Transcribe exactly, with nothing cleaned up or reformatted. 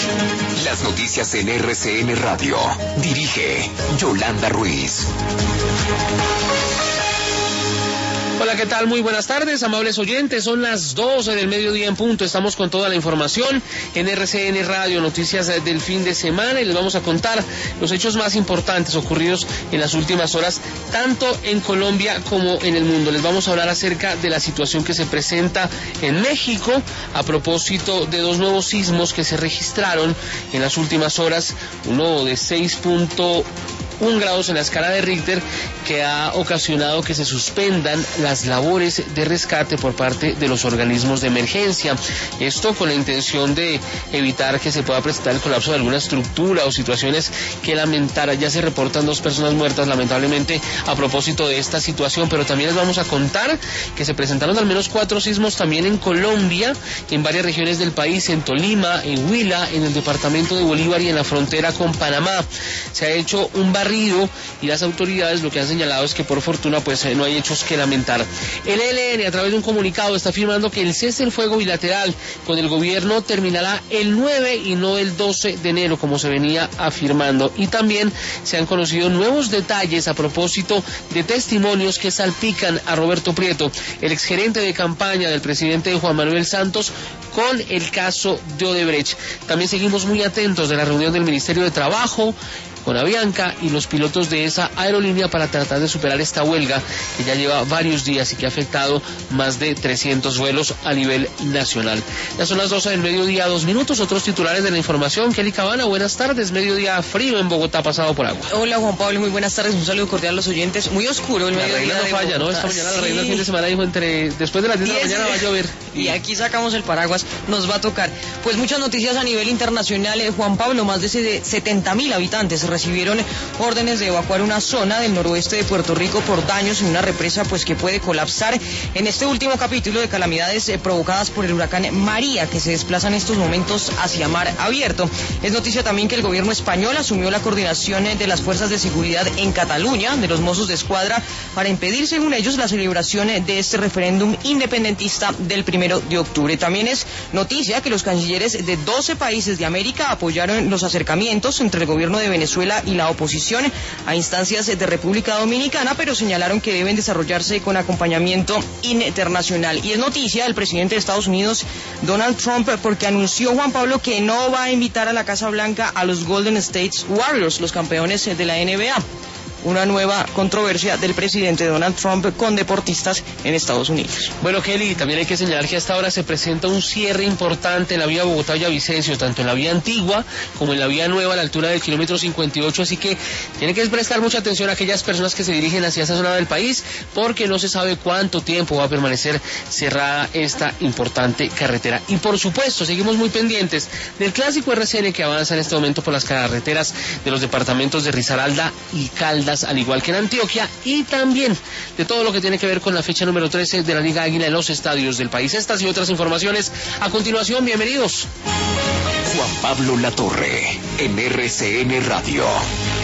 Las noticias en R C N Radio. Dirige Yolanda Ruiz. Hola, ¿qué tal? Muy buenas tardes, amables oyentes. Son las doce del mediodía en punto. Estamos con toda la información en R C N Radio, noticias del fin de semana, y les vamos a contar los hechos más importantes ocurridos en las últimas horas, tanto en Colombia como en el mundo. Les vamos a hablar acerca de la situación que se presenta en México a propósito de dos nuevos sismos que se registraron en las últimas horas, uno de seis punto uno grados en la escala de Richter, que ha ocasionado que se suspendan las labores de rescate por parte de los organismos de emergencia. Esto con la intención de evitar que se pueda presentar el colapso de alguna estructura o situaciones que lamentar. Ya se reportan dos personas muertas, lamentablemente, a propósito de esta situación, pero también les vamos a contar que se presentaron al menos cuatro sismos también en Colombia, en varias regiones del país, en Tolima, en Huila, en el departamento de Bolívar y en la frontera con Panamá. Se ha hecho un barrido y las autoridades lo que han señalado es que por fortuna pues no hay hechos que lamentar. El E L N, a través de un comunicado, está afirmando que el cese del fuego bilateral con el gobierno terminará el nueve y no el doce de enero, como se venía afirmando. Y también se han conocido nuevos detalles a propósito de testimonios que salpican a Roberto Prieto, el exgerente de campaña del presidente Juan Manuel Santos, con el caso de Odebrecht. También seguimos muy atentos de la reunión del Ministerio de Trabajo con Avianca y los pilotos de esa aerolínea para tratar de superar esta huelga que ya lleva varios días y que ha afectado más de trescientos vuelos a nivel nacional. Ya son las doce del mediodía, dos minutos. Otros titulares de la información. Kelly Cabana, buenas tardes. Mediodía frío en Bogotá, pasado por agua. Hola, Juan Pablo, muy buenas tardes. Un saludo cordial a los oyentes. Muy oscuro el la mediodía. La reina no falla, ¿no? Esta mañana la reina el fin de semana dijo entre después de las diez de la mañana va a llover. Y aquí sacamos el paraguas, nos va a tocar. Pues muchas noticias a nivel internacional. Eh, Juan Pablo, más de setenta mil habitantes recibieron órdenes de evacuar una zona del noroeste de Puerto Rico por daños en una represa pues que puede colapsar en este último capítulo de calamidades eh, provocadas por el huracán María, que se desplaza en estos momentos hacia mar abierto. Es noticia también que el gobierno español asumió la coordinación eh, de las fuerzas de seguridad en Cataluña, de los Mossos de Escuadra, para impedir, según ellos, la celebración eh, de este referéndum independentista del primero de octubre. También es noticia que los cancilleres de doce países de América apoyaron los acercamientos entre el gobierno de Venezuela y la oposición a instancias de República Dominicana, pero señalaron que deben desarrollarse con acompañamiento internacional. Y es noticia el presidente de Estados Unidos, Donald Trump, porque anunció, Juan Pablo, que no va a invitar a la Casa Blanca a los Golden State Warriors, los campeones de la N B A. Una nueva controversia del presidente Donald Trump con deportistas en Estados Unidos. Bueno, Kelly, también hay que señalar que hasta ahora se presenta un cierre importante en la vía Bogotá-Villavicencio, tanto en la vía antigua como en la vía nueva a la altura del kilómetro cincuenta y ocho, así que tiene que prestar mucha atención a aquellas personas que se dirigen hacia esa zona del país, porque no se sabe cuánto tiempo va a permanecer cerrada esta importante carretera. Y por supuesto, seguimos muy pendientes del clásico R C N que avanza en este momento por las carreteras de los departamentos de Risaralda y Caldas, al igual que en Antioquia, y también de todo lo que tiene que ver con la fecha número trece de la Liga Águila en los estadios del país. Estas y otras informaciones a continuación. Bienvenidos. Juan Pablo Latorre, en R C N Radio.